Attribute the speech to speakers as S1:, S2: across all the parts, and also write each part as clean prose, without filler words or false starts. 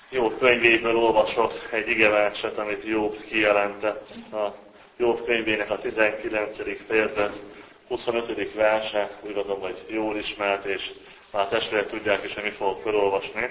S1: Jobb könyvéből olvasok egy igeverset, amit Jobb kijelentett. A Jobb könyvének a 19. fejezet 25. verse, úgy gondolom, hogy jól ismert, és már a testvérek tudják is, hogy mi fogok felolvasni.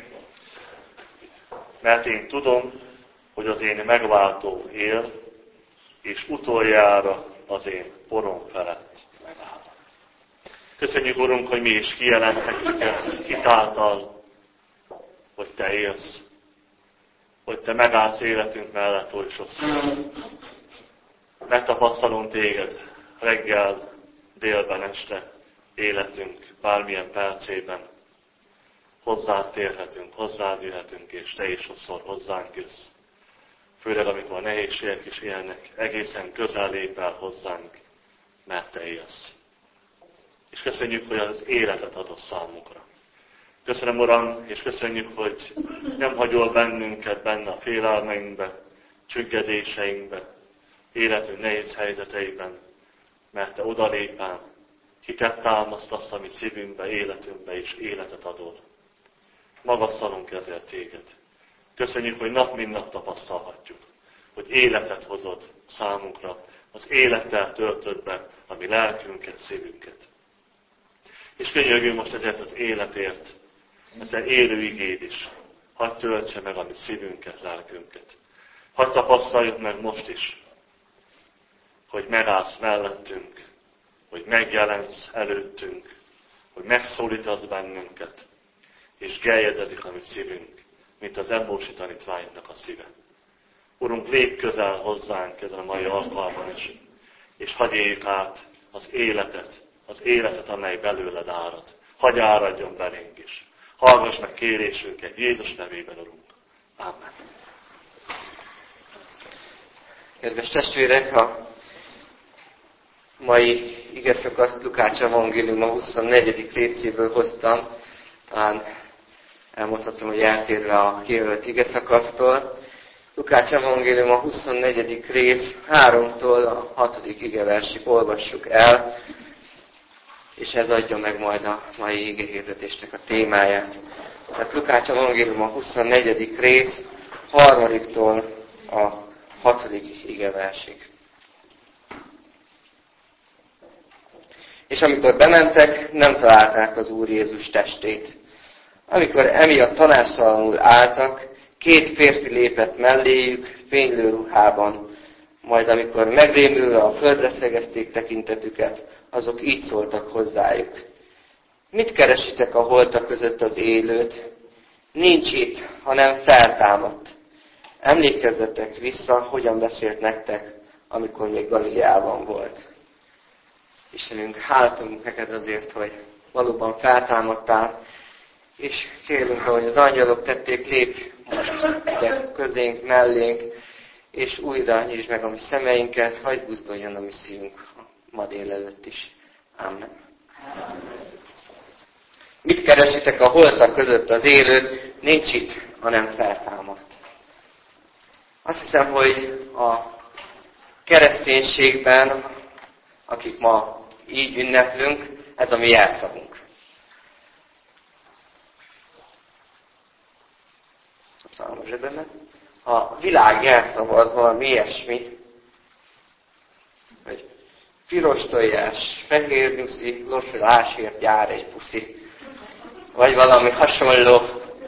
S1: Mert én tudom, hogy az én megváltó él, és utoljára az én porom felett megáll. Köszönjük, Urunk, hogy mi is kijelenthetjük ezt hitáltal, hogy Te élsz, hogy Te megállsz életünk mellett oly sokszor. Megtapasztalunk Téged reggel, délben, este, életünk bármilyen percében. Hozzád térhetünk, hozzád jöhetünk, és Te is sokszor hozzánk jössz. Főleg, amikor a nehézségek is élnek, egészen közel lép el hozzánk, mert Te élsz. És köszönjük, hogy az életet adod számunkra. Köszönöm, Uram, és köszönjük, hogy nem hagyol bennünket benne a félelmeinkbe, csüggedéseinkbe, életünk nehéz helyzeteiben, mert Te odalépel, hitet támasztasz a mi szívünkbe, életünkbe, és életet adol. Magasztalunk ezért Téged. Köszönjük, hogy nap mint nap tapasztalhatjuk, hogy életet hozod számunkra, az élettel töltöd be a mi lelkünket, szívünket. És könyörgünk most ezért az életért, mert Te élő igéd is. Hadd töltse meg a mi szívünket, lelkünket. Hadd tapasztaljuk meg most is, hogy megállsz mellettünk, hogy megjelensz előttünk, hogy megszólítasz bennünket, és geljedezik a mi szívünk, mint az embósi tanítványnak a szíve. Urunk, lép közel hozzánk ezen a mai alkalmon is, és hadd éljük át az életet, amely belőled árad. Hadd áradjon belénk is. Hallgass meg kérésünket Jézus nevében, Urunk. Amen.
S2: Kedves testvérek, a mai igeszakaszt Lukács evangélium a 24. részéből hoztam. Talán elmondhatom, hogy eltérve a kijelölt igeszakasztól. Lukács evangélium a 24. rész 3-tól a 6. igeversig olvassuk el, és ez adja meg majd a mai igehirdetésnek a témáját. Tehát Lukács evangélium a 24. rész 3-tól a 6. igeversig. És amikor bementek, nem találták az Úr Jézus testét. Amikor emiatt tanácstalanul álltak, 2 férfi lépett melléjük, fénylő ruhában. Majd amikor megrémülve a földre szegezték tekintetüket, azok így szóltak hozzájuk. Mit keresitek a holtak között az élőt? Nincs itt, hanem feltámadt. Emlékezzetek vissza, hogyan beszélt nektek, amikor még Galileában volt. Istenünk, hálatunk neked azért, hogy valóban feltámadtál, és kérünk, ahogy az angyalok tették, lépj most ide közénk, mellénk, és újra nyisd meg a mi szemeinket, hagyj buzduljon a mi szívünk ma délelőtt is. Amen. Mit keresitek a holtak között az élőt? Nincs itt, hanem feltámadt. Azt hiszem, hogy a kereszténységben, akik ma így ünneplünk, ez a mi jelszavunk. A világ jelszava az valami ilyesmi, hogy piros tojás, fehér nyuszi, locsolásért jár egy puszi, vagy valami hasonló.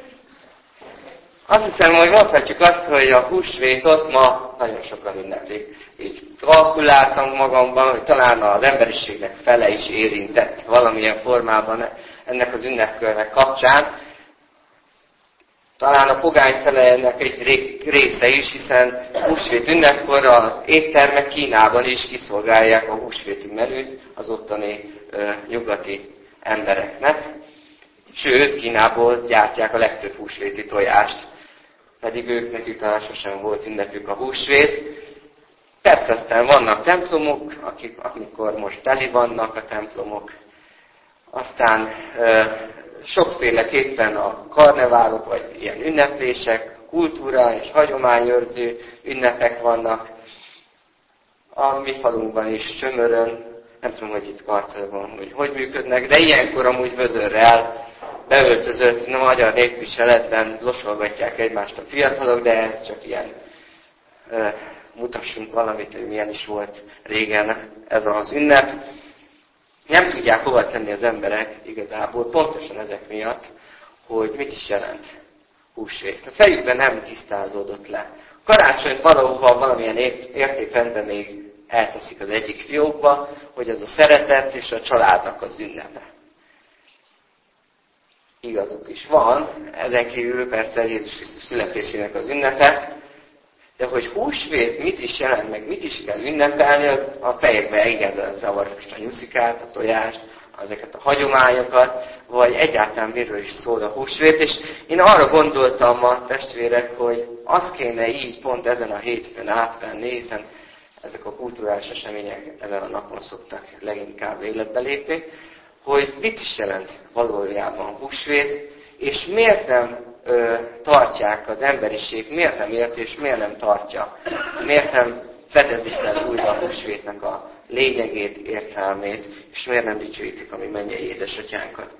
S2: Azt hiszem, hogy mondhatjuk azt, hogy a húsvétot ma nagyon sokan ünneplik. Így kalkuláltam magamban, hogy talán az emberiségnek fele is érintett valamilyen formában ennek az ünnepkörnek kapcsán. Talán a pogány fele ennek egy része is, hiszen húsvét ünnepkor az éttermek Kínában is kiszolgálják a húsvéti menüt az ottani nyugati embereknek. Sőt, Kínából gyártják a legtöbb húsvéti tojást, pedig ők nekik talán sosem volt ünnepük a húsvét. Persze aztán vannak templomok, amikor most teli vannak a templomok. Aztán sokféleképpen a karneválok, vagy ilyen ünneplések, kultúra és hagyományőrző ünnepek vannak. A mi falunkban is, Sömörön, nem tudom, hogy itt Karcolban, hogy működnek, de ilyenkor amúgy vödörrel beöltözött magyar népviseletben losolgatják egymást a fiatalok, de ez csak ilyen, mutassunk valamit, hogy milyen is volt régen ez az ünnep. Nem tudják hova tenni az emberek igazából, pontosan ezek miatt, hogy mit is jelent húsvét. A fejükben nem tisztázódott le. A karácsonyt valahova valamilyen értékrendben még elteszik az egyik fiókba, hogy ez a szeretet és a családnak az ünnepe. Igazuk is van, ezen kívül persze Jézus Krisztus születésének az ünnepe, de hogy húsvét mit is jelent, meg mit is kell ünnepelni, az a fejekbe igazán zavar most a nyuszikát, a tojást, ezeket a hagyományokat, vagy egyáltalán miről is szól a húsvét. És én arra gondoltam ma, testvérek, hogy azt kéne így pont ezen a hétfőn átvenni, hiszen ezek a kulturális események ezen a napon szoktak leginkább életbe lépni, hogy mit is jelent valójában a húsvét, és miért nem tartják az emberiség, miért nem érti, és miért nem tartja, miért nem fedezi fel újra a húsvétnek a lényegét, értelmét, és miért nem dicsőítik a mi mennyei édesatyánkat.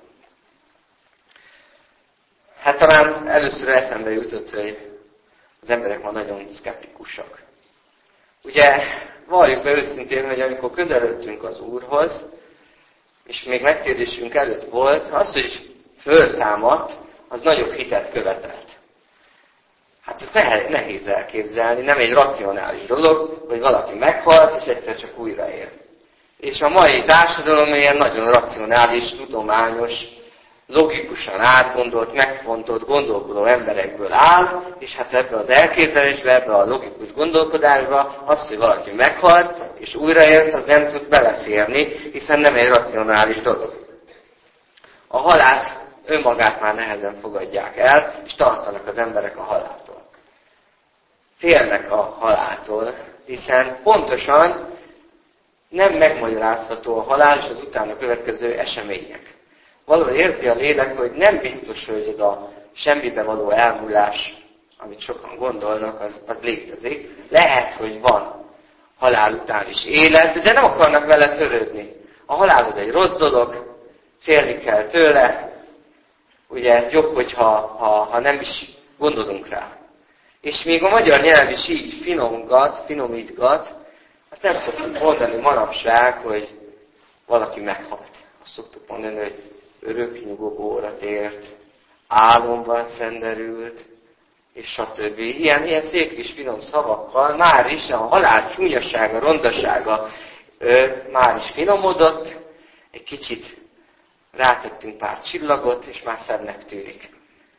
S2: Hát talán először eszembe jutott, hogy az emberek ma nagyon szkeptikusak. Ugye, valljuk be őszintén, hogy amikor közeledtünk az Úrhoz, és még megtérésünk előtt volt, az, hogy föltámadt, az nagyobb hitet követelt. Hát ezt nehéz elképzelni, nem egy racionális dolog, hogy valaki meghalt, és egyszer csak újraél. És a mai társadalom ilyen nagyon racionális, tudományos, logikusan átgondolt, megfontolt, gondolkodó emberekből áll, és hát ebbe az elképzelésbe, ebbe a logikus gondolkodásba az, hogy valaki meghalt, és újraélt, az nem tud beleférni, hiszen nem egy racionális dolog. A halált önmagát már nehezen fogadják el, és tartanak az emberek a haláltól. Félnek a haláltól, hiszen pontosan nem megmagyarázható a halál és az utána következő események. Valahol érzi a lélek, hogy nem biztos, hogy ez a semmibe való elmúlás, amit sokan gondolnak, az létezik. Lehet, hogy van halál után is élet, de nem akarnak vele törődni. A halál az egy rossz dolog, félni kell tőle, ugye jobb, hogyha nem is gondolunk rá. És még a magyar nyelv is így finomítgat, azt nem szoktuk mondani manapság, hogy valaki meghalt. Azt szoktuk mondani, hogy örök nyugovóra tért, álomban szenderült, és stb. Ilyen szép kis finom szavakkal már is a halál csúnyasága, rondasága már is finomodott, egy kicsit rátettünk pár csillagot, és már szebbnek tűnik.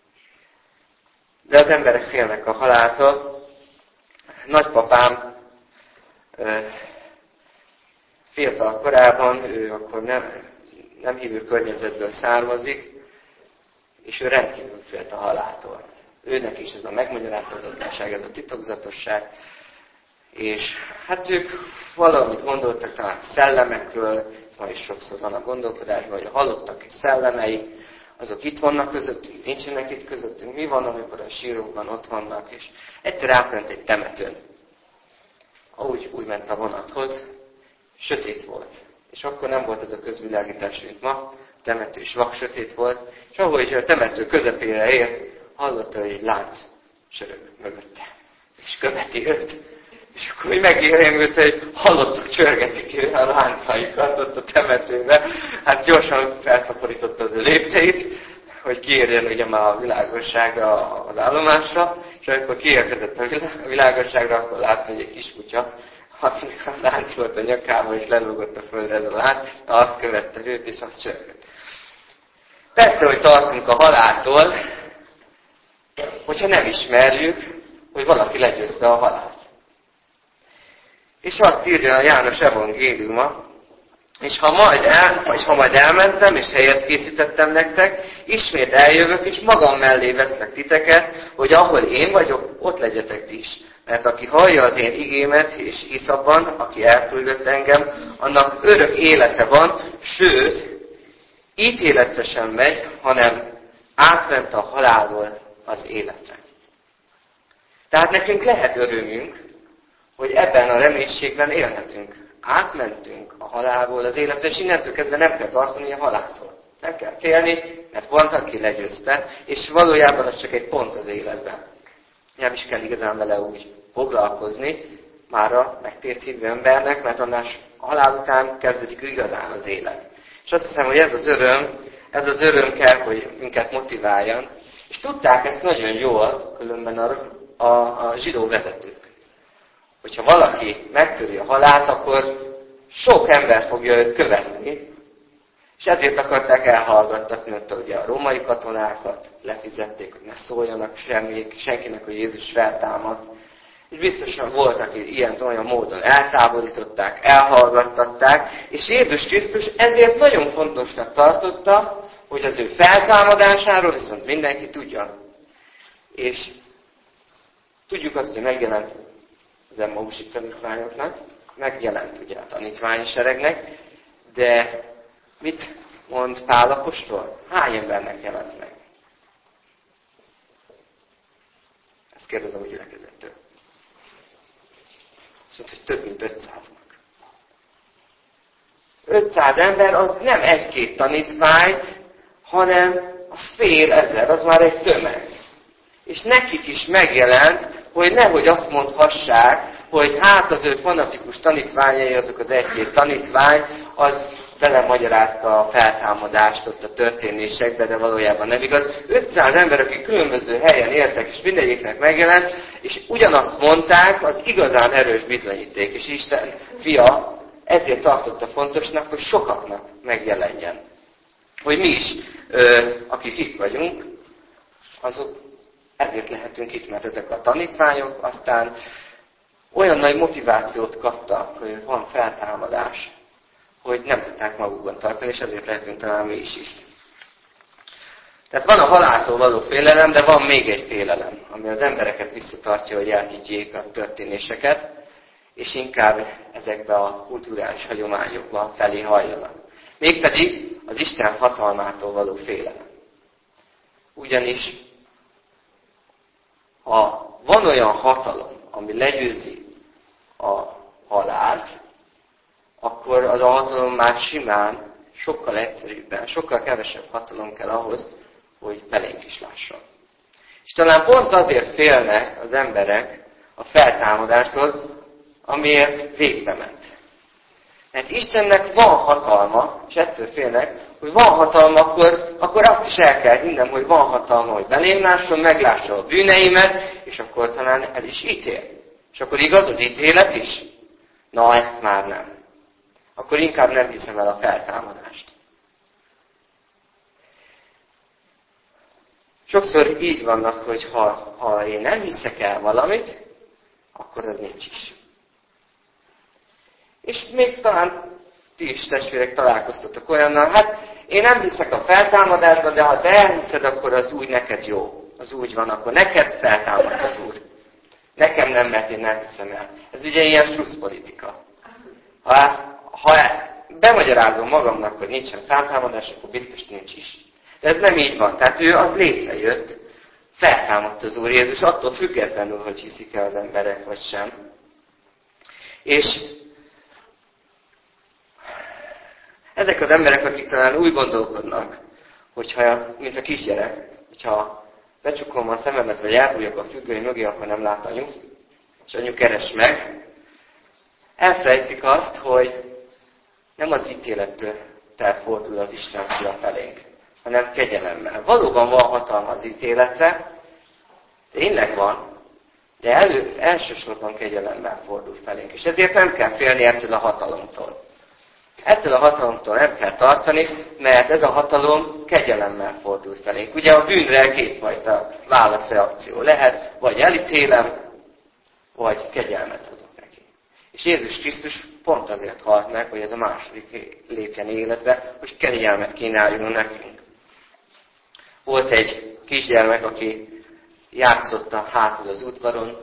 S2: De az emberek félnek a haláltól. Nagypapám fiatal korában, ő akkor nem hívő környezetből származik, és ő rendkívül félt a haláltól. Őnek is ez a megmagyarázhatatlanság, ez a titokzatosság, és hát ők valamit gondoltak talán szellemekről, ez ma is sokszor van a gondolkodásban, hogy a halottak és szellemei, azok itt vannak közöttünk, nincsenek itt közöttünk, mi van, amikor a sírokban ott vannak, és egyszer átment egy temetőn. Úgy ment a vonathoz, sötét volt. És akkor nem volt ez a közvilágítás, mint ma, a temető is vak sötét volt, és ahogy a temető közepére ért, hallotta, hogy egy lánc sörög mögötte. És követi őt. És akkor úgy megérémült, hogy hallottak, csörgetik a láncaikat ott a temetőbe. Hát gyorsan felszaporította az ő lépteit, hogy kiérjen ugye már a világosságra az állomásra, és amikor kiérkezett a világosságra, akkor látta, hogy egy kis kutya, akinek a lánc volt a nyakában, és lelógott a földre ez a lánc, azt követte őt, és azt csörgött. Persze, hogy tartunk a haláltól, hogyha nem ismerjük, hogy valaki legyőzte a halált. És azt írja a János evangéliuma, és ha majd elmentem, és helyet készítettem nektek, ismét eljövök, és magam mellé veszlek titeket, hogy ahol én vagyok, ott legyetek ti is. Mert aki hallja az én igémet, és hisz abban, aki elküldött engem, annak örök élete van, sőt, ítéletre sem megy, hanem átment a halálból az életre. Tehát nekünk lehet örömünk, hogy ebben a reménységben élhetünk. Átmentünk a halálból az életre, és innentől kezdve nem kell tartani a haláltól. Nem kell félni, mert volt, aki legyőzte, és valójában az csak egy pont az életben. Nem is kell igazán vele úgy foglalkozni, már a megtért hívő embernek, mert annál halál után kezdődik igazán az élet. És azt hiszem, hogy ez az öröm kell, hogy minket motiváljon. És tudták ezt nagyon jól, különben a zsidó vezetők. Hogyha valaki megtöri a halált, akkor sok ember fogja őt követni, és ezért akarták elhallgattatni ott ugye a római katonákat, lefizették, hogy ne szóljanak senkinek, hogy Jézus feltámadt. És biztosan volt, aki ilyen-olyan módon eltávolították, elhallgattatták, és Jézus Krisztus ezért nagyon fontosnak tartotta, hogy az ő feltámadásáról viszont mindenki tudja. És tudjuk azt, hogy megjelent az Emmausi tanítványoknak, megjelent ugye a tanítványi seregnek, de mit mond Pál apostol? Hány embernek jelent meg? Ezt kérdezem a gyülekezettől. Azt mondta, hogy több mint 500-nak. 500 ember az nem egy-két tanítvány, hanem az fél ezer, az már egy tömeg. És nekik is megjelent, hogy nehogy azt mondhassák, hogy hát az ő fanatikus tanítványai, azok az egy-két tanítvány, az belemagyarázta a feltámadást ott a történésekbe, de valójában nem igaz. 500 ember, akik különböző helyen éltek, és mindegyiknek megjelent, és ugyanazt mondták, az igazán erős bizonyíték. És Isten fia ezért tartotta fontosnak, hogy sokaknak megjelenjen. Hogy mi is, akik itt vagyunk, azok ezért lehetünk itt, mert ezek a tanítványok aztán olyan nagy motivációt kaptak, hogy van feltámadás, hogy nem tudták magukban tartani, és ezért lehetünk talán mi is itt. Tehát van a haláltól való félelem, de van még egy félelem, ami az embereket visszatartja, hogy elhiggyék a történéseket, és inkább ezekbe a kulturális hagyományokba felé hajlanak. Mégpedig az Isten hatalmától való félelem. Ugyanis, ha van olyan hatalom, ami legyőzi a halált, akkor az a hatalom már simán, sokkal egyszerűbben, sokkal kevesebb hatalom kell ahhoz, hogy belénk is lásson. És talán pont azért félnek az emberek a feltámadástól, amiért végbe ment. Mert Istennek van hatalma, és ettől félnek, hogy van hatalma, akkor azt is el kell hinnem, hogy van hatalma, hogy belém lásson, meglássa a bűneimet, és akkor talán el is ítél. És akkor igaz az ítélet is? Na, ezt már nem. Akkor inkább nem hiszem el a feltámadást. Sokszor így vannak, hogy ha én nem hiszek el valamit, akkor az nincs is. És még talán ti is, testvérek, találkoztatok olyannal, hát én nem hiszek a feltámadásba, de ha te elhiszed, akkor az úgy neked jó. Az úgy van, akkor neked feltámad az Úr. Nekem nem, mert én nem hiszem el. Ez ugye ilyen slusszpolitika. Ha bemagyarázom magamnak, hogy nincsen feltámadás, akkor biztos nincs is. De ez nem így van. Tehát ő az létrejött, feltámadt az Úr Jézus, attól függetlenül, hogy hiszik-e az emberek, vagy sem. És ezek az emberek, akik talán úgy gondolkodnak, hogyha, mint a kisgyerek, hogyha becsukom a szememet, vagy elbújjak a függöny mögé, akkor nem lát anyu, és anyu keres meg, elfelejtik azt, hogy nem az ítélettől fordul az Isten fia felénk, hanem kegyelemmel. Valóban van hatalma az ítéletre, tényleg van, de elsősorban kegyelemmel fordul felénk. És ezért nem kell félni ettől a hatalomtól. Ettől a hatalomtól nem kell tartani, mert ez a hatalom kegyelemmel fordul felénk. Ugye a bűnre kétfajta válaszreakció lehet, vagy elítélem, vagy kegyelmet adok neki. És Jézus Krisztus pont azért halt meg, hogy ez a második lépjen életbe, hogy kegyelmet kínáljon nekünk. Volt egy kisgyermek, aki játszott a hátul az udvaron,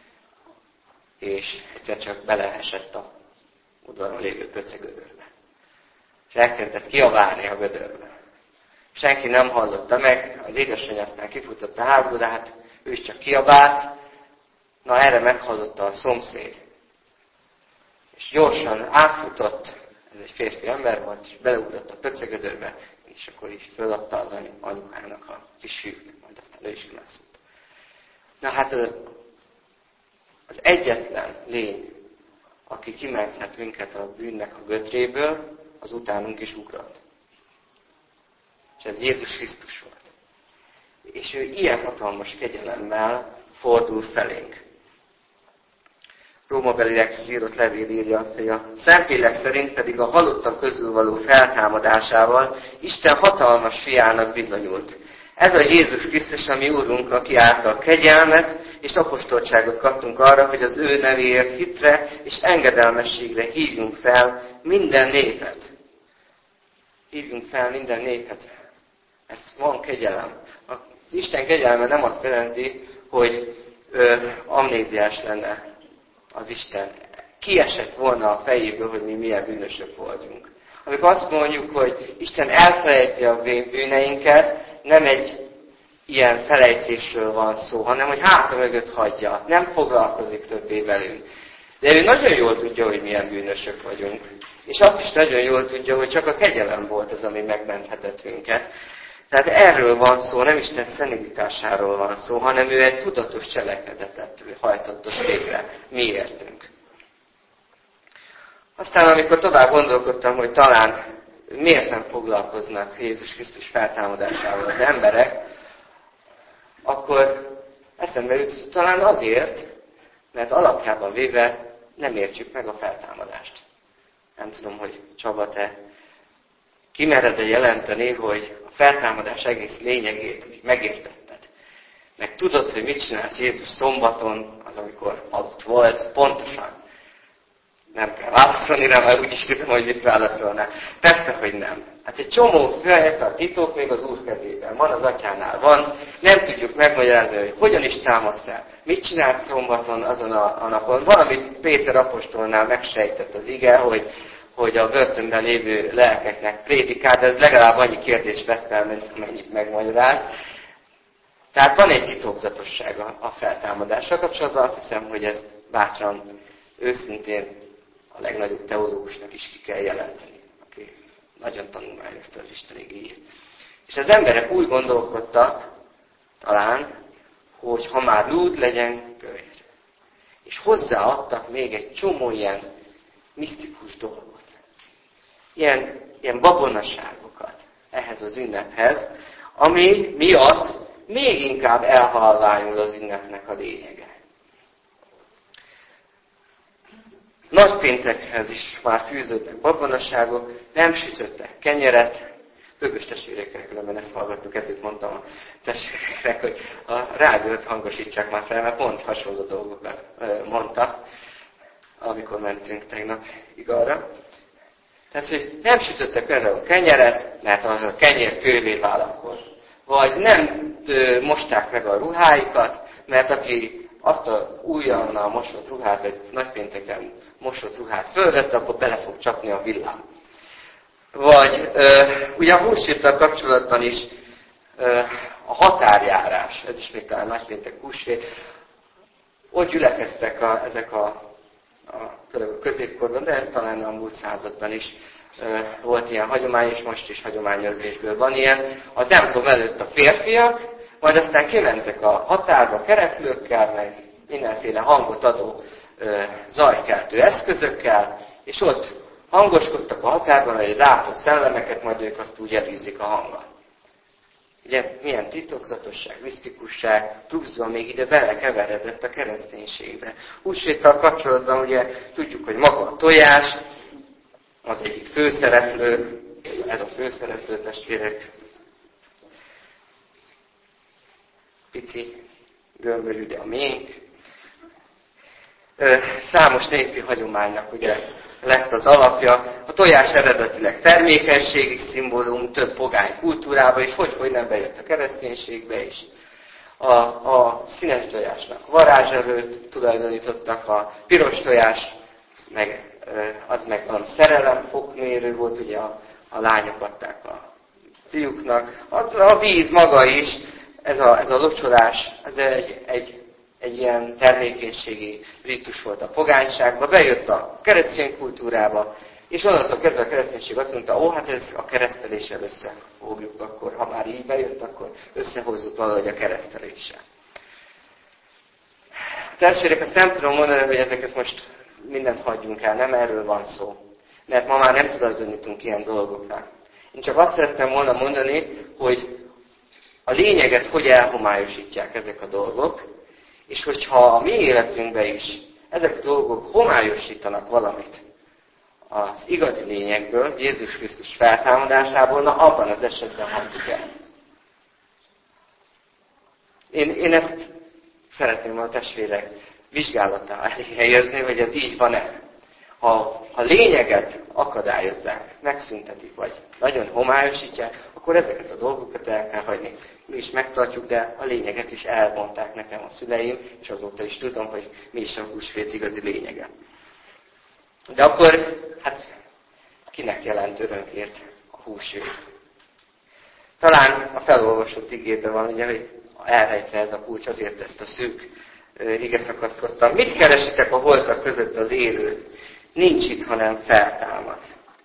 S2: és egyszer csak beleesett a udvaron lévő pöcegödörbe. És elkezdett kiabálni a gödörbe. Senki nem hallotta meg, az édesanyja aztán kifutott a házba, de hát ő is csak kiabált. Na, erre meghallotta a szomszéd. És gyorsan átfutott, ez egy férfi ember volt, és beleugrott a pöcegödörbe, És akkor így föladta az anyukának a kis fiút, majd aztán ő is kimászott. Na hát az egyetlen lény, aki kimenthet minket a bűnnek a götréből, az utánunk is ugrott. És ez Jézus Krisztus volt. És ő ilyen hatalmas kegyelemmel fordul felénk. Rómabeliekhez írott levél írja azt, hogy a Szentlélek szerint pedig a halottak közül való feltámadásával Isten hatalmas fiának bizonyult. Ez a Jézus Krisztus, a mi Úrunk, aki által kegyelmet és apostoltságot kaptunk arra, hogy az ő nevéért hitre és engedelmességre hívjunk fel minden népet. Hívjunk fel minden népet. Ez van kegyelem. Az Isten kegyelme nem azt jelenti, hogy amnéziás lenne az Isten. Kiesett volna a fejéből, hogy mi milyen bűnösök voltunk. Amikor azt mondjuk, hogy Isten elfelejti a bűneinket, nem egy ilyen felejtésről van szó, hanem hogy háta mögött hagyja, nem foglalkozik többé velünk. De ő nagyon jól tudja, hogy milyen bűnösök vagyunk. És azt is nagyon jól tudja, hogy csak a kegyelem volt az, ami megmenthetett minket. Tehát erről van szó, nem Isten szenivitásáról van szó, hanem ő egy tudatos cselekedetet hajtott végre miértünk. Aztán amikor tovább gondolkodtam, hogy talán miért nem foglalkoznak Jézus Krisztus feltámadásával az emberek, akkor eszembe jut, talán azért, mert alapjában véve nem értjük meg a feltámadást. Nem tudom, hogy Csaba, te kimered-e jelenteni, hogy a feltámadás egész lényegét megértetted. Meg tudod, hogy mit csinált Jézus szombaton, az amikor aludt volt, pontosan. Nem kell válaszolni rá, mert úgyis tudom, hogy mit válaszolnál. Persze, hogy nem. Hát egy csomó fejlet a titok még az Úr kezében van, az Atyánál van. Nem tudjuk megmagyarázni, hogy hogyan is támaszt fel. Mit csinált szombaton azon a napon. Valamit Péter apostolnál megsejtett az ige, hogy a börtönben lévő lelkeknek prédikál, de ez legalább annyi kérdést vett fel, mint amennyit megmagyaráz. Tehát van egy titokzatossága a feltámadással kapcsolatban. Azt hiszem, hogy ezt bátran, őszintén a legnagyobb teológusnak is ki kell jelenteni, aki nagyon tanulmányozta az Isten igéjét. És az emberek úgy gondolkodtak, talán, hogy ha már lúd, legyen kövér. És hozzáadtak még egy csomó ilyen misztikus dolgot. Ilyen babonaságokat ehhez az ünnephez, ami miatt még inkább elhalványul az ünnepnek a lényege. Nagypéntekhez is már fűződnek babonaságok, nem sütöttek kenyeret. Bögös testvérekkel különben ezt hallgattuk, ezért mondtam a testvéreknek, hogy a rádiót hangosítsák már fel, mert pont hasonló dolgokat mondtak, amikor mentünk tegnap igarra. Tehát, hogy nem sütöttek például kenyeret, mert a kenyér kővé vált akkor. Vagy nem mosták meg a ruháikat, mert aki azt a újjannal mosott ruhát, vagy nagypénteken mosott ruhát fölvett, akkor bele fog csapni a villám. Vagy ugye a húsvéttel kapcsolatban is a határjárás, ez is még talán nagypéntek húsvét, ott gyülekeztek ezek főleg a középkorban, de talán a múlt században is volt ilyen hagyomány, és most is hagyományőrzésből van ilyen. A templom előtt a férfiak, majd aztán kimentek a határba kereplőkkel, meg mindenféle hangot adó zajkeltő eszközökkel, és ott hangoskodtak a határban, hogy az ápolt szellemeket, majd ők azt úgy elűzik a hanggal. Ugye milyen titokzatosság, misztikusság, pluszban még ide belekeveredett a kereszténységbe. Húsvéttal kapcsolatban ugye tudjuk, hogy maga a tojás, az egyik főszereplő, ez a főszereplő testvérek, pici, gömbölyű, de a miénk. Számos népi hagyománynak ugye lett az alapja. A tojás eredetileg termékenységi szimbólum, több pogány kultúrába, és hogy nem bejött a kereszténységbe is. A színes tojásnak varázserőt tulajdonítottak, a piros tojás, az meg valami szerelemfokmérő volt, ugye a lányok adták a fiúknak. A víz maga is, ez a locsolás, ez egy ilyen termékenységi ritus volt a pogányságban, bejött a keresztény kultúrába, És onnantól kezdve a kereszténység azt mondta, hát ez a kereszteléssel összefogjuk, akkor ha már így bejött, akkor összehozzuk valahogy a kereszteléssel. Testvérek, ezt nem tudom mondani, hogy ezeket most mindent hagyjunk el, nem erről van szó. Mert ma már nem tulajdonítunk ilyen dolgokra. Én csak azt szerettem volna mondani, hogy a lényeget hogy elhomályosítják ezek a dolgok, és hogyha a mi életünkben is ezek a dolgok homályosítanak valamit az igazi lényegből, Jézus Krisztus feltámadásából, na abban az esetben hagyjuk el. Én ezt szeretném a testvérek vizsgálatá elé helyezni, hogy ez így van-e. Ha lényeget akadályozzák, megszüntetik, vagy nagyon homályosítják, akkor ezeket a dolgokat el kell hagyni. Mi is megtartjuk, de a lényeget is elmondták nekem a szüleim, és azóta is tudom, hogy mi is a húsvét igazi lényege. De akkor, hát kinek jelent örömhírt a húsvét? Talán a felolvasott igében van, ugye, hogy elrejtve ez a kulcs, azért ezt a szűk igeszakaszt hoztam. Mit keresitek a holtak között az élőt? Nincs itt, hanem feltámad.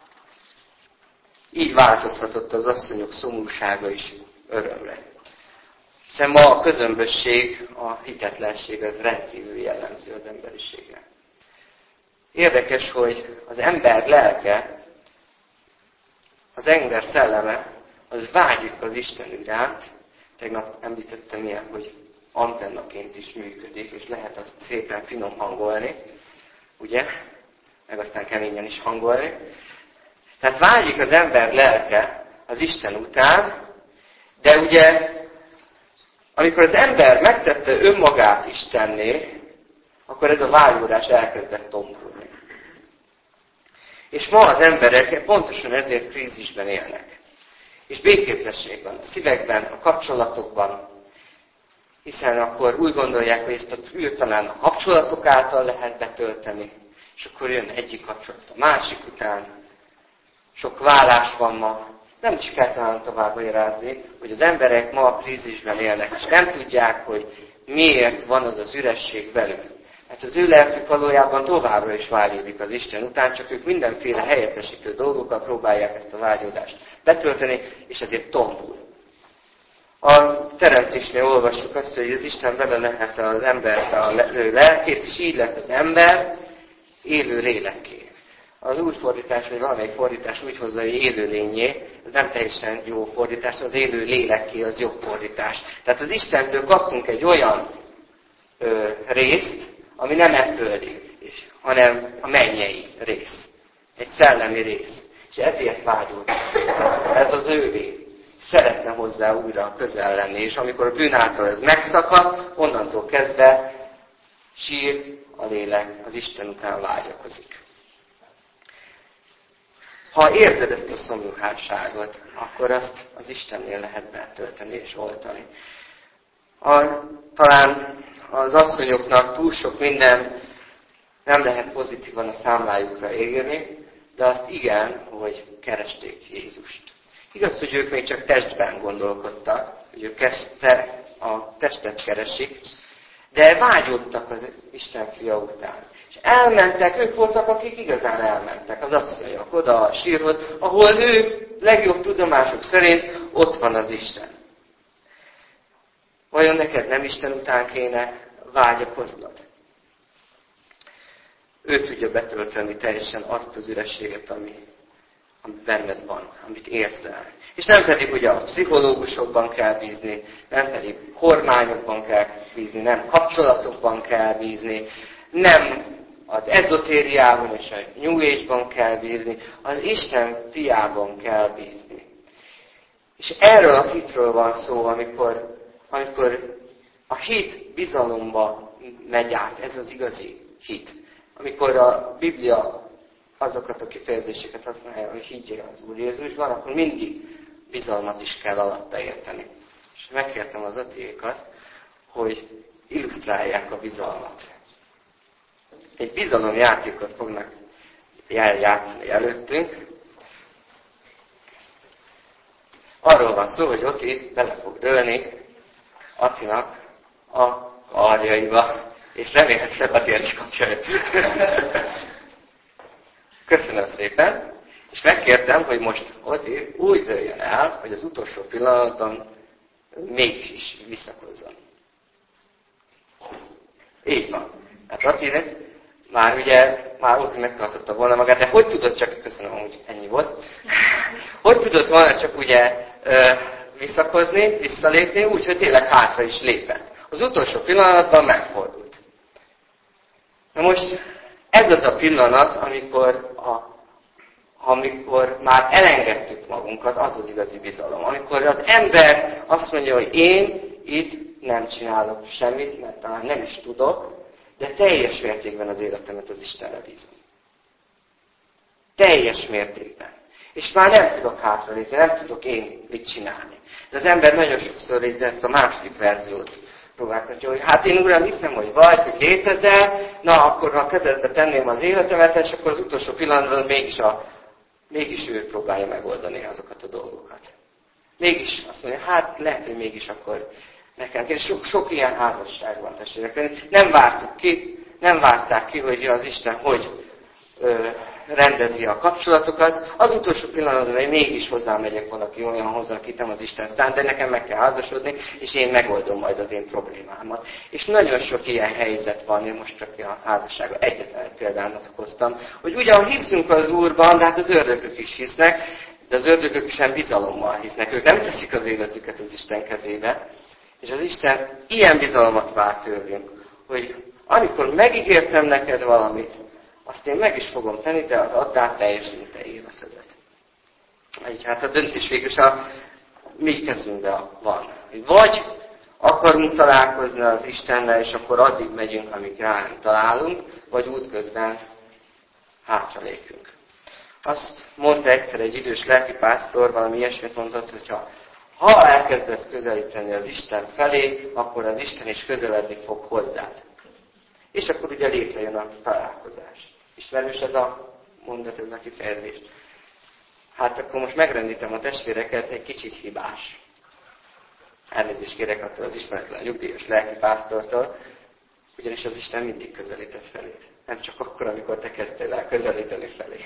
S2: Így változhatott az asszonyok szomorúsága is örömre. Hiszen ma a közömbösség, a hitetlenség az rendkívül jellemző az emberiségre. Érdekes, hogy az ember lelke, az ember szelleme, az vágyik az Isten iránt. Tegnap említettem ilyen, hogy antennaként is működik, és lehet azt szépen finom hangolni, ugye? Meg aztán keményen is hangolni. Tehát vágyik az ember lelke az Isten után, de ugye, amikor az ember megtette önmagát Istenné, akkor ez a vágyódás elkezdett tombolni. És ma az emberek pontosan ezért krízisben élnek. És békétlenség van a szívekben, a kapcsolatokban, hiszen akkor úgy gondolják, hogy ezt a űrt talán a kapcsolatok által lehet betölteni, és akkor jön egyik kapcsolat a másik után. Sok vállás van ma. Nem is kell talán tovább magyarázni, hogy az emberek ma a krízisben élnek, és nem tudják, hogy miért van az az üresség velük. Hát az ő lelkük valójában továbbra is vágyódik az Isten után, csak ők mindenféle helyettesítő dolgokkal próbálják ezt a vágyódást betölteni, és ezért tombul. A teremtésnél olvassuk azt, hogy az Isten vele lehet az emberbe a lelkét, és így lett az ember élő lélekké. Az úgy fordítás, vagy valamelyik fordítás úgy hozza, hogy élő lényé, ez nem teljesen jó fordítás, az élő lélekké az jobb fordítás. Tehát az Istentől kaptunk egy olyan részt, ami nem e földi, hanem a mennyei rész. Egy szellemi rész. És ezért vágyódik. Ez az ővé. Szeretne hozzá újra közel lenni. És amikor a bűn által ez megszakad, onnantól kezdve sír a lélek, az Isten után vágyakozik. Ha érzed ezt a szomorúságot, akkor azt az Istennél lehet betölteni és oltani. Talán az asszonyoknak túl sok minden nem lehet pozitívan a számlájukra írni, de azt igen, hogy keresték Jézust. Igaz, hogy ők még csak testben gondolkodtak, hogy ők a testet keresik, de vágyódtak az Isten fia után. És elmentek, ők voltak, akik igazán elmentek, az asszonyok, oda a sírhoz, ahol ő legjobb tudomásuk szerint ott van az Isten. Vajon neked nem Isten után kéne vágyakoznod? Ő tudja betölteni teljesen azt az ürességet, ami benned van, amit érzel. És nem pedig ugye a pszichológusokban kell bízni, nem pedig kormányokban kell bízni, nem kapcsolatokban kell bízni, nem az ezotériában és a New Age-ban kell bízni, az Isten fiában kell bízni. És erről a hitről van szó, amikor a hit bizalomba megy át, ez az igazi hit. Amikor a Biblia azokat a kifejezéseket használja, hogy higgyél az Úr Jézusban, akkor mindig bizalmat is kell alatta érteni. És megkértem az atyékat, hogy illusztrálják a bizalmat. Egy bizalomjátékot fognak játszani előttünk. Arról van szó, hogy Oti bele fog dőlni Attinak a karjaiba, és remélhetőleg Atti el is kapja őt. Köszönöm szépen. És megkértem, hogy most úgy dőljön el, hogy az utolsó pillanatban mégis visszakozzon. Így van. Hát Attila már ott megtartotta volna magát, de hogy tudott csak, köszönöm, hogy ennyi volt, hogy tudott volna csak ugye visszakozni, visszalépni, úgyhogy tényleg hátra is lépett. Az utolsó pillanatban megfordult. Na most ez az a pillanat, amikor már elengedtük magunkat, az az igazi bizalom. Amikor az ember azt mondja, hogy én itt nem csinálok semmit, mert talán nem is tudok, de teljes mértékben az életemet az Istenre bízom. Teljes mértékben. És már nem tudok hátralépni, nem tudok én mit csinálni. De az ember nagyon sokszor ezt a második verziót próbáltatja, hogy hát én Uram hiszem, hogy vagy, hogy létezel, na akkor ha kezedbe tenném az életemet, és akkor az utolsó pillanatban mégis ő próbálja megoldani azokat a dolgokat. Mégis azt mondja, hát lehet, hogy mégis akkor nekem. Sok ilyen házasság van, testvérek. Nem várták ki, hogy az Isten rendezi a kapcsolatokat. Az utolsó pillanatban, hogy mégis hozzámegyek valaki olyanhoz, akit nem az Isten szánt, de nekem meg kell házasodni, és én megoldom majd az én problémámat. És nagyon sok ilyen helyzet van, én most csak a házassága egyetlen egy példát hoztam, hogy ugyan hiszünk az Úrban, de hát az ördögök is hisznek, de az ördögök sem bizalommal hisznek. Ők nem teszik az életüket az Isten kezébe. És az Isten ilyen bizalmat vár tőlünk, hogy amikor megígértem neked valamit, azt én meg is fogom tenni, de add át teljesen te életedet. Így hát a döntés végül a mi kezünkben van. Vagy akarunk találkozni az Istennel, és akkor addig megyünk, amíg rá nem találunk, vagy útközben hátralépünk. Azt mondta egyszer egy idős lelkipásztor, valami ilyesmit mondott, hogyha ha elkezdesz közelíteni az Isten felé, akkor az Isten is közeledni fog hozzád. És akkor ugye létrejön a találkozás. Ismerős ez a mondat, ez a kifejezés. Hát akkor most megrendítem a testvéreket, egy kicsit hibás. Elnézést kérek attól az ismeretlen nyugdíjas lelkipásztortól, ugyanis az Isten mindig közelített feléd. Nem csak akkor, amikor te kezdtél el közelíteni felé.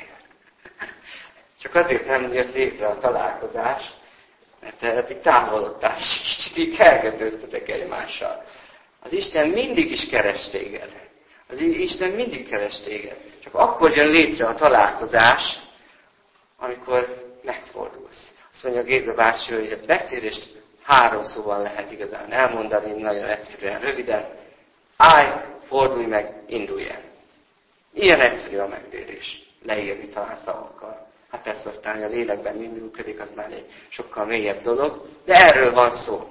S2: Csak azért nem jött létre a találkozás, mert te eddig távolodtál, kicsit így kergetőztetek egymással. Az Isten mindig is keres téged. Az Isten mindig keres téged. Csak akkor jön létre a találkozás, amikor megfordulsz. Azt mondja Géza bácsi, hogy a megtérést 3 szóval lehet igazán elmondani, nagyon egyszerűen, röviden. Állj, fordulj meg, indulj el. Ilyen egyszerű a megtérés. Leírni talán szavakkal. Hát persze aztán, hogy a lélekben mi működik, az már egy sokkal mélyebb dolog, de erről van szó.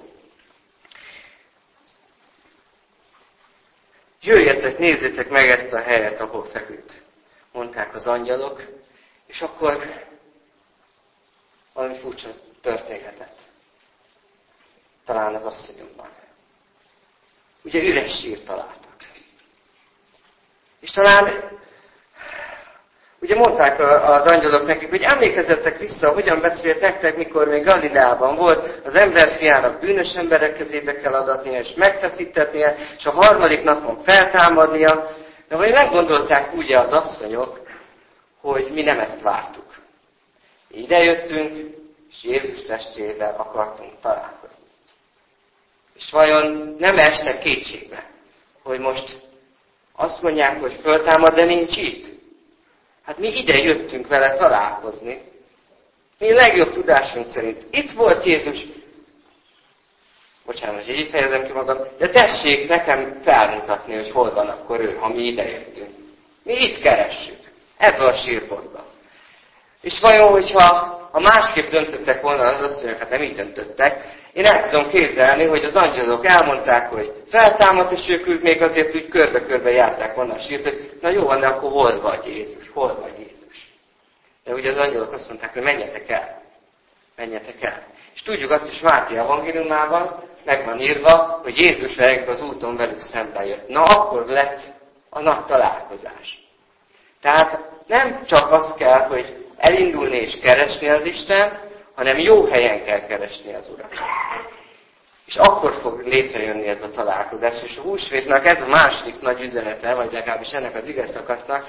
S2: Jöjjetek, nézzétek meg ezt a helyet, ahol feküdt, mondták az angyalok, és akkor valami furcsa történhetett. Talán az asszonyokban. Ugye üres sírt találtak. És talán ugye mondták az angyalok nekik, hogy emlékezzetek vissza, hogyan beszélt nektek, mikor még Galileában volt, az emberfiának bűnös emberek kezébe kell adatnia, és megfeszítetnie, és a 3. napon feltámadnia. De vagy nem gondolták úgy az asszonyok, hogy mi nem ezt vártuk. Ide jöttünk, és Jézus testével akartunk találkozni. És vajon nem estek kétségbe, hogy most azt mondják, hogy föltámad, de nincs itt? Hát mi ide jöttünk vele találkozni. Mi legjobb tudásunk szerint. Itt volt Jézus. Bocsánat, hogy így fejezem ki magam. De tessék nekem felmutatni, hogy hol van akkor ő, ha mi ide jöttünk. Mi itt keressük. Ebbe a sírboltba. És vajon, hogyha másképp döntöttek volna az asszonyok, hát nem így döntöttek, én el tudom képzelni, hogy az angyalok elmondták, hogy feltámadt, és ők még azért úgy körbe-körbe járták volna a sírt, hogy na jó van, de akkor hol vagy Jézus? Hol vagy Jézus? De ugye az angyalok azt mondták, hogy menjetek el. Menjetek el. És tudjuk azt is Máté evangéliumában, meg van írva, hogy Jézus az úton velük szembe jött. Na akkor lett a nagy találkozás. Tehát nem csak az kell, hogy elindulni és keresni az Istent, hanem jó helyen kell keresni az Urat. És akkor fog létrejönni ez a találkozás. És a húsvétnak ez a második nagy üzenete, vagy legalábbis ennek az ige szakasznak,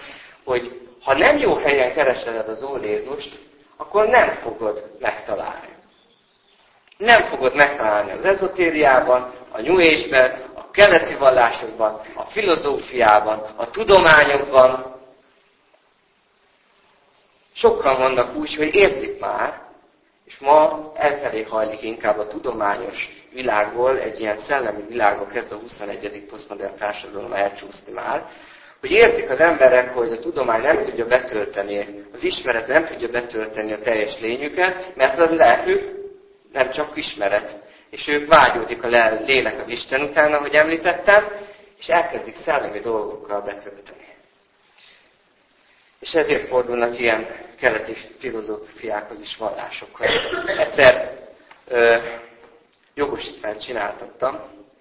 S2: hogy ha nem jó helyen keresed az Úr Jézust, akkor nem fogod megtalálni. Nem fogod megtalálni az ezotériában, a New Age-ben, a keleti vallásokban, a filozófiában, a tudományokban. Sokan vannak úgy, hogy érzik már, és ma elfelé hajlik inkább a tudományos világból, egy ilyen szellemi világból kezd a 21. posztmodern társadalom elcsúszni már, hogy érzik az emberek, hogy a tudomány nem tudja betölteni, az ismeret nem tudja betölteni a teljes lényüket, mert az lelkük nem csak ismeret. És ők vágyódik a lélek az Isten után, ahogy említettem, és elkezdik szellemi dolgokkal betölteni. És ezért fordulnak ilyen keleti filozófiákhoz is, vallásokhoz. Egyszer jogosítványt csináltattam,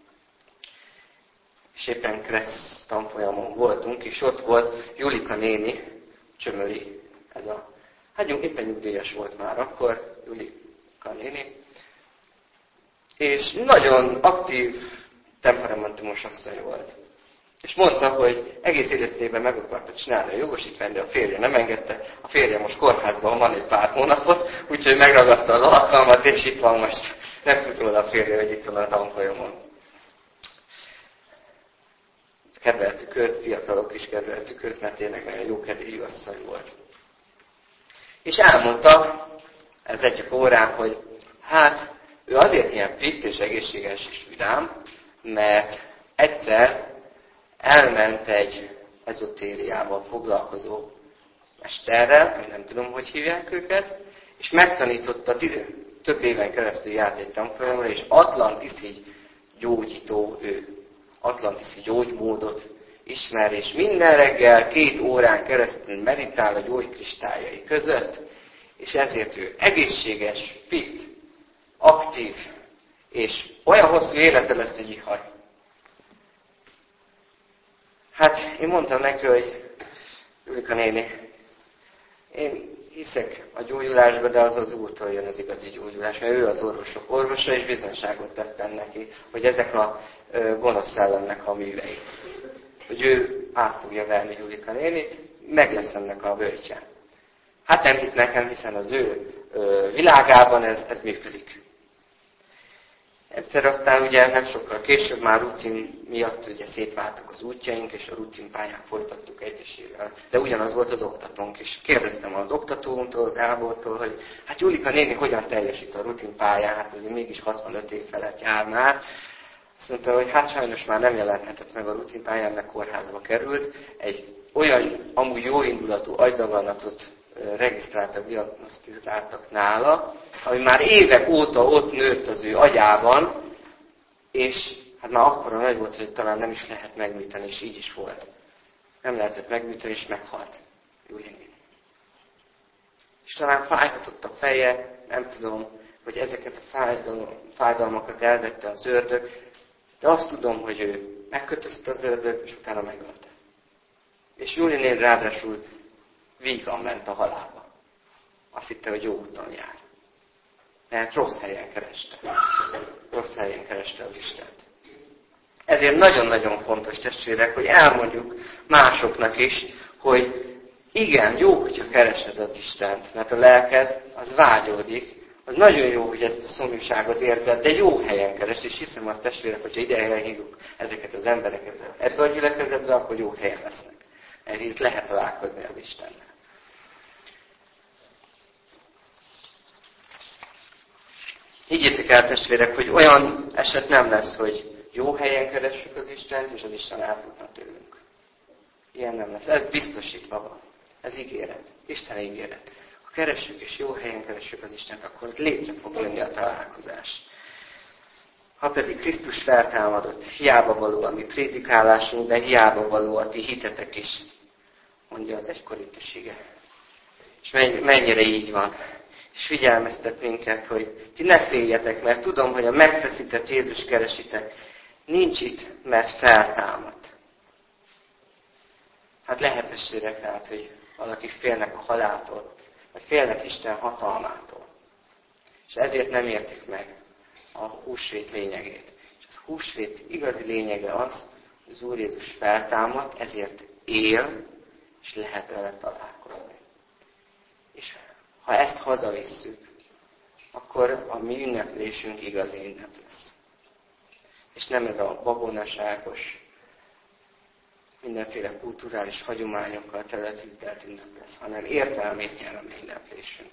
S2: és éppen Kressz tanfolyamon voltunk, és ott volt Julika néni, Csömöri, éppen nyugdíjas volt már akkor, Julika néni, és nagyon aktív, temperamentumos asszony volt. És mondta, hogy egész életében meg akarta csinálni a jogosítványt, de a férje nem engedte. A férje most kórházban van egy pár hónapot, úgyhogy megragadta az alkalmat, és itt van most. Nem tud róla a férje, hogy itt van a tanfolyamon. Kedveltük őt, fiatalok is kedveltük őt, mert tényleg nagyon jókedvű asszony volt. És elmondta, ez egyik órán, hogy hát ő azért ilyen fit és egészséges és vidám, mert egyszer elment egy ezotériával foglalkozó mesterrel, vagy nem tudom, hogy hívják őket, és megtanította, több éven keresztül járt egy tanfolyamra, és atlantiszi gyógyító ő. Atlantiszi gyógymódot ismer, és minden reggel 2 órán keresztül meditál a gyógykristályai között, és ezért ő egészséges, fit, aktív, és olyan hosszú élete lesz, hogy ihaj. Hát én mondtam neki, hogy Julika néni, én hiszek a gyógyulásba, de az Úrtól jön az igazi gyógyulás, mert ő az orvosok orvosa, és bizonyságot tettem neki, hogy ezek a gonosz szellemnek a művei. Hogy ő át fogja verni Julika nénit, meg lesz ennek a bölcse. Hát nem hitt nekem, hiszen az ő világában ez működik. Egyszer aztán ugye nem sokkal később már rutin miatt ugye szétváltak az útjaink, és a rutinpályán folytattuk egyesével. De ugyanaz volt az oktatónk is. Kérdeztem az oktatómtól, Gábortól, hogy hát Julika néni hogyan teljesít a rutinpályán, hát azért mégis 65 év felett jár már. Azt mondta, hogy hát sajnos már nem jelenthetett meg a rutinpályán, meg kórházba került. Egy olyan amúgy jóindulatú agydaganatot regisztráltak, diagnosztizáltak nála, ami már évek óta ott nőtt az ő agyában, és hát már akkora nagy volt, hogy talán nem is lehet megműteni, és így is volt. Nem lehetett megműteni, és meghalt. És talán fájhatott a feje, nem tudom, hogy ezeket a fájdalmakat elvette az ördög, de azt tudom, hogy ő megkötözte az ördög, és utána megölte. És Julinél ráadásul vígan ment a halálba. Azt hitte, hogy jó úton jár. Mert rossz helyen kereste. Rossz helyen kereste az Istent. Ezért nagyon-nagyon fontos, testvérek, hogy elmondjuk másoknak is, hogy igen, jó, hogyha keresed az Istent, mert a lelked az vágyódik, az nagyon jó, hogy ezt a szomjúságot érzed, de jó helyen keresd, és hiszem azt, testvérek, hogyha ide elhívjuk ezeket az embereket ebbe a gyülekezetbe, akkor jó helyen lesznek. Ez így lehet találkozni az Istennel. Higgyétek el, testvérek, hogy olyan eset nem lesz, hogy jó helyen keressük az Istent, és az Isten elfutna tőlünk. Ilyen nem lesz. Ez biztosítva van. Ez ígéret. Isten ígéret. Ha keressük és jó helyen keressük az Istent, akkor létre fog jönni a találkozás. Ha pedig Krisztus feltámadott, hiába való a mi prédikálásunk, de hiába való a ti hitetek is, mondja az 1 Korintus ige. És mennyire így van. És figyelmeztet minket, hogy ti ne féljetek, mert tudom, hogy a megfeszített Jézus keresitek. Nincs itt, mert feltámadt. Hát lehetőségek tehát, hogy valaki félnek a haláltól, vagy félnek Isten hatalmától. És ezért nem értik meg a húsvét lényegét. És az húsvét igazi lényege az, hogy az Úr Jézus feltámadt, ezért él, és lehet vele találkozni. És ha ezt hazavisszük, akkor a mi ünneplésünk igazi ünnep lesz. És nem ez a babonaságos, mindenféle kulturális hagyományokkal telethűtelt ünnep lesz, hanem értelmét nyer a mi ünneplésünk.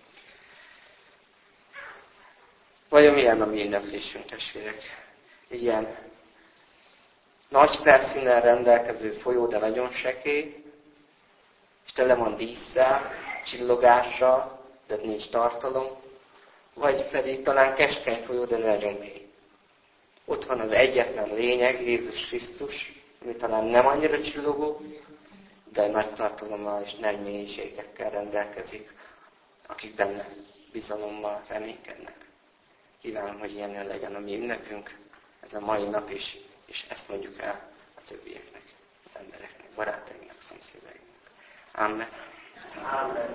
S2: Vajon milyen a mi ünneplésünk, testvérek? Egy ilyen nagy percszínnel rendelkező folyó, de nagyon sekély, és tele van dísszel, csillogással, de nincs tartalom, vagy pedig talán keskeny folyó, de nagyon mély. Ott van az egyetlen lényeg, Jézus Krisztus, ami talán nem annyira csillogó, de nagy tartalommal és nagy mélységekkel rendelkezik, akik benne bizalommal reménykednek. Kívánom, hogy ilyen legyen a mi ünnepünk, ez a mai nap is, és ezt mondjuk el a többieknek, az embereknek, barátainknak, szomszédainknak. Amen. Amen.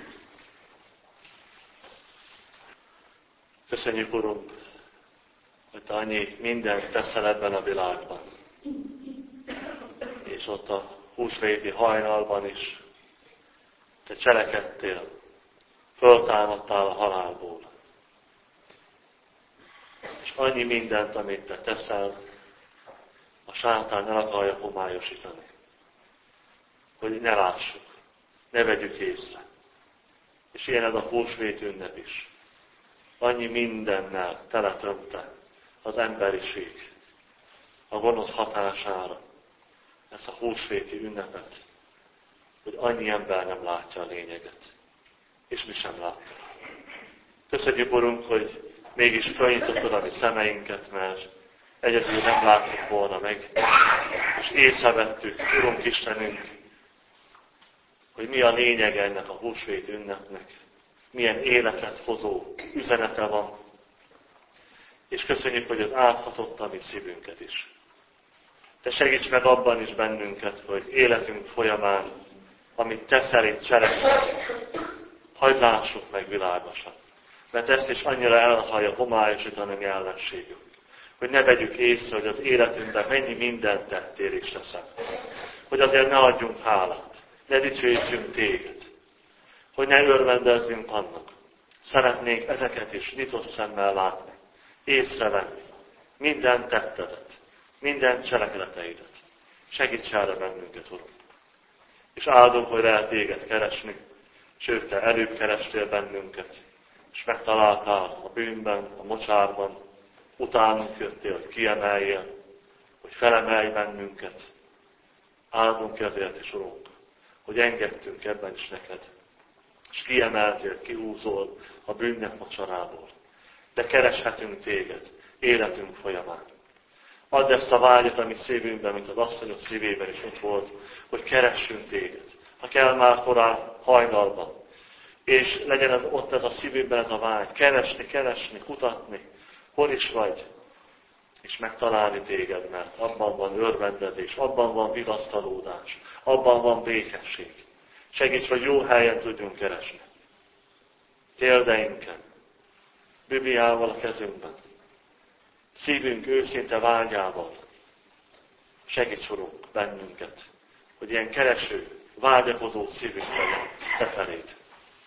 S1: Köszönjük, Urunk, hogy Te annyi mindent teszel ebben a világban. És ott a húsvéti hajnalban is Te cselekedtél, föltámadtál a halálból. És annyi mindent, amit Te teszel, a sátán el akarja homályosítani. Hogy ne lássuk, ne vegyük észre. És ilyen ez a húsvét ünnep is. Annyi mindennel teletömte az emberiség a gonosz hatására ezt a húsvéti ünnepet, hogy annyi ember nem látja a lényeget. És mi sem láttuk. Köszönjük, Urunk, hogy mégis felnyitottad a mi szemeinket, mert egyedül nem láttuk volna meg, és észrevettük, Urunk Istenünk, hogy mi a lényeg ennek a húsvét ünnepnek, milyen életet hozó üzenete van, és köszönjük, hogy az áthatott a mi szívünket is. Te segíts meg abban is bennünket, hogy életünk folyamán, amit Te szerint cselekszel, hagyd lássuk meg világosan. Mert ezt is annyira el akarja homályosítani a mi ellenségünk, hogy ne vegyük észre, hogy az életünkben mennyi mindent tettél és teszel. Hogy azért ne adjunk hálát, ne dicsőítsünk Téged, hogy ne örvendezzünk annak. Szeretnénk ezeket is nyitott szemmel látni, észrevenni, minden tettedet, minden cselekedeteidet. Segíts erre bennünket, Urunk. És áldunk, hogy lehet Téged keresni, sőt, Te előbb kerestél bennünket, és megtaláltál a bűnben, a mocsárban, utánunk jöttél, hogy kiemeljél, hogy felemelj bennünket. Áldunk ezért is, Urunk, hogy engedtünk ebben is neked, és kiemeltél, kihúzol a bűnnek mocsarából. De kereshetünk Téged életünk folyamán. Add ezt a vágyat a mi szívünkben, mint az asszonyok szívében is ott volt, hogy keressünk Téged. Ha kell már korán hajnalban. És legyen ott ez a szívünkben ez a vágy. Keresni, kutatni. Hol is vagy? És megtalálni Téged, mert abban van örvendezés, abban van vigasztalódás, abban van békesség. Segíts, hogy jó helyen tudjunk keresni. Térdeinken, Bibliával a kezünkben, szívünk őszinte vágyával. Segíts, Urunk, bennünket, hogy ilyen kereső, vágyakozó szívünk legyen Te feléd.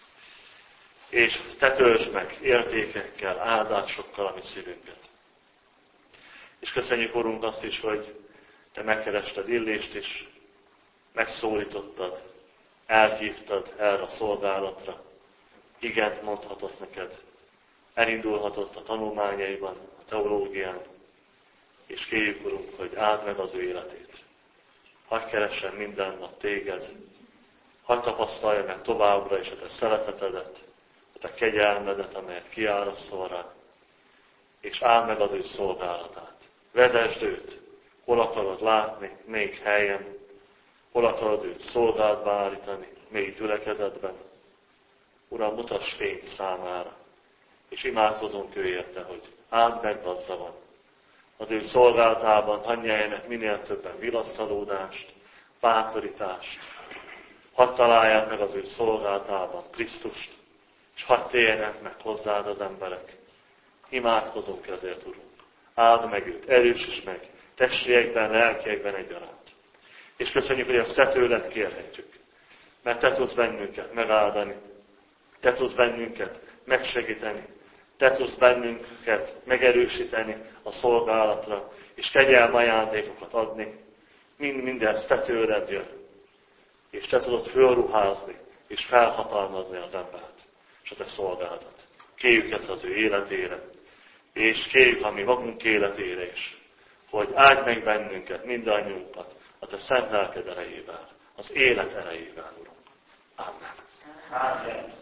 S1: És Te töltsd meg értékekkel, áldásokkal a mi szívünket. És köszönjük, Urunk, azt is, hogy Te megkerested Illést is, megszólítottad, elhívtad erre a szolgálatra, igent mondhatott neked, elindulhatott a tanulmányaiban, a teológián, és kérjük, Urunk, hogy áld meg az ő életét. Hadd keressen minden nap Téged, hadd tapasztalja meg továbbra is a Te szeretetedet, a Te kegyelmedet, amelyet kiárasztol rá, és áld meg az ő szolgálatát. Vezesd őt, hol akarod látni, melyik helyen, hol akarod őt szolgálatba állítani, melyik gyülekezetben. Uram, mutass fényt számára, és imádkozunk ő érte, hogy áld meg gazdagon. Az ő szolgálatában hadd nyeljenek minél többen vigasztalódást, bátorítást. Hadd találják meg az ő szolgálatában Krisztust, és hadd térjenek meg hozzád az emberek. Imádkozunk ezért, Urunk. Áld meg őt, erősíts meg, testiekben, lelkiekben egyaránt. És köszönjük, hogy ezt Te tőled kérhetjük. mert Te tudsz bennünket megáldani, Te tudsz bennünket megsegíteni, Te tudsz bennünket megerősíteni a szolgálatra, és kegyelmi ajándékokat adni. Mindezt Te tőled jön, és Te tudod fölruházni, és felhatalmazni az embert, és a Te szolgálatot. Kérjük ezt az ő életére, és kérjük a mi magunk életére is, hogy áldj meg bennünket, mindannyiunkat, a Te szent lelked erejével, az élet erejével, Uram. Amen.
S2: Amen.